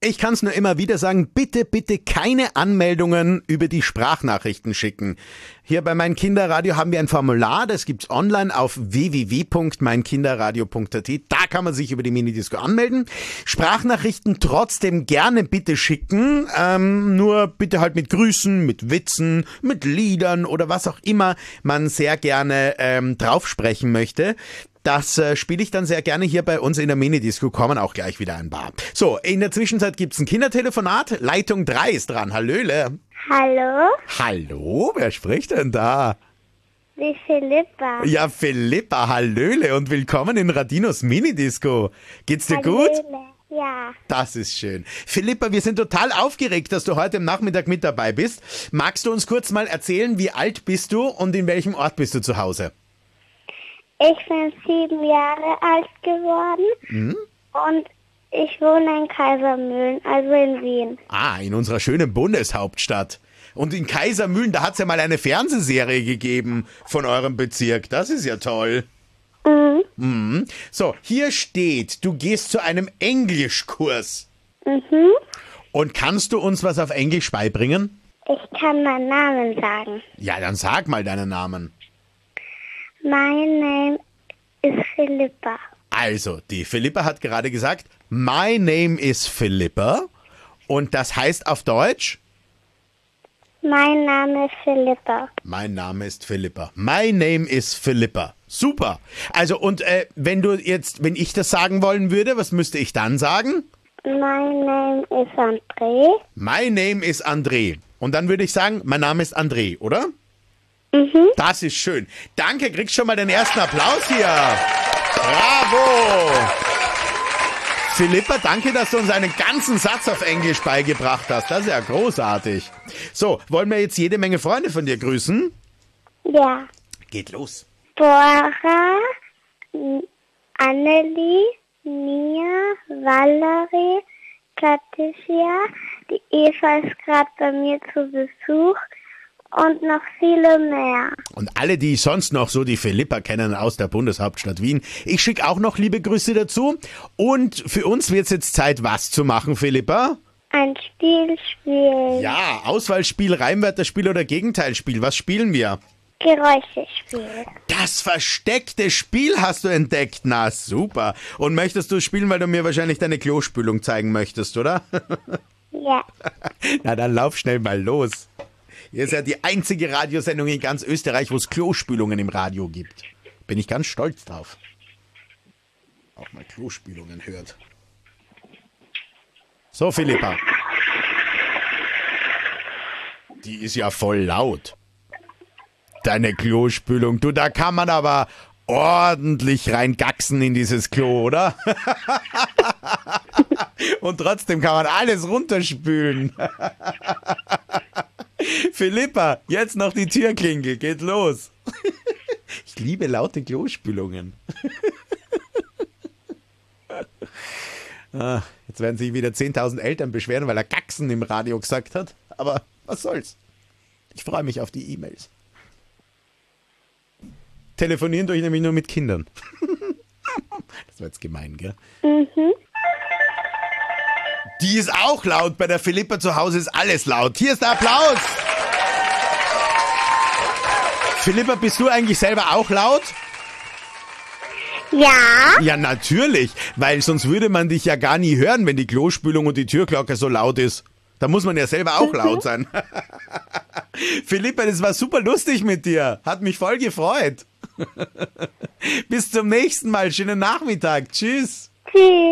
Ich kann es nur immer wieder sagen, bitte, bitte keine Anmeldungen über die Sprachnachrichten schicken. Hier bei Mein Kinderradio haben wir ein Formular, das gibt's online auf www.meinkinderradio.at. Da kann man sich über die Minidisco anmelden. Sprachnachrichten trotzdem gerne bitte schicken, nur bitte halt mit Grüßen, mit Witzen, mit Liedern oder was auch immer man sehr gerne drauf sprechen möchte. Das spiele ich dann sehr gerne hier bei uns in der Minidisco, kommen auch gleich wieder ein paar. So, in der Zwischenzeit gibt's ein Kindertelefonat. Leitung 3 ist dran. Hallöle. Hallo, Hallo, wer spricht denn da? die Philippa. Ja, Philippa, hallöle und willkommen in Radinos Minidisco. Geht's dir gut? Hallöle. Ja, Das ist schön. Philippa, wir sind total aufgeregt, dass du heute am Nachmittag mit dabei bist. Magst du uns kurz mal erzählen, wie alt bist du und in welchem Ort bist du zu Hause? ich bin 7 Jahre alt geworden und ich wohne in Kaisermühlen, also in Wien. Ah, in unserer schönen Bundeshauptstadt. Und in Kaisermühlen, da hat's ja mal eine Fernsehserie gegeben von eurem Bezirk. Das ist ja toll. Mhm. So, hier steht, du gehst zu einem Englischkurs. Und kannst du uns was auf Englisch beibringen? Ich kann meinen Namen sagen. Ja, dann sag mal deinen Namen. My name is Philippa. Also, die Philippa hat gerade gesagt, my name is Philippa. Und das heißt auf Deutsch? Mein Name ist Philippa. Mein Name ist Philippa. My name is Philippa. Super. Also, und wenn ich das sagen wollen würde, was müsste ich dann sagen? My name is André. My name is André. Und dann würde ich sagen, mein Name ist André, oder? Das ist schön. Danke, kriegst schon mal den ersten Applaus hier. Bravo. Philippa, danke, dass du uns einen ganzen Satz auf Englisch beigebracht hast. Das ist ja großartig. So, wollen wir jetzt jede Menge Freunde von dir grüßen? Ja. Geht los. Bora, Annelie, Mia, Valerie, Patricia, die Eva ist gerade bei mir zu Besuch und noch viele mehr. Und alle, die sonst noch so die Philippa kennen aus der Bundeshauptstadt Wien, ich schicke auch noch liebe Grüße dazu. Und für uns wird es jetzt Zeit, was zu machen, Philippa? Ein Spiel spielen. Ja, Auswahlspiel, Reimwörterspiel oder Gegenteilspiel. Was spielen wir? Geräuschespiel. Das versteckte Spiel hast du entdeckt. Na, super. Und möchtest du spielen, weil du mir wahrscheinlich deine Klospülung zeigen möchtest, oder? Ja. Na, dann lauf schnell mal los. Hier ist ja die einzige Radiosendung in ganz Österreich, wo es Klospülungen im Radio gibt. Bin ich ganz stolz drauf. Auch mal Klospülungen hört. So, Philippa. Die ist ja voll laut. Deine Klospülung. Du, da kann man aber ordentlich reingaxen in dieses Klo, oder? Und trotzdem kann man alles runterspülen. Philippa, jetzt noch die Türklingel, geht los. Ich liebe laute Klospülungen. Jetzt werden sich wieder 10.000 Eltern beschweren, weil er Gaxen im Radio gesagt hat. Aber was soll's. Ich freue mich auf die E-Mails. Telefonieren tue ich nämlich nur mit Kindern. Das war jetzt gemein, gell? Die ist auch laut. Bei der Philippa zu Hause ist alles laut. Hier ist der Applaus. Philippa, bist du eigentlich selber auch laut? Ja. Ja, natürlich. Weil sonst würde man dich ja gar nie hören, wenn die Klospülung und die Türglocke so laut ist. Da muss man ja selber auch laut sein. Philippa, das war super lustig mit dir. Hat mich voll gefreut. Bis zum nächsten Mal. Schönen Nachmittag. Tschüss. Tschüss.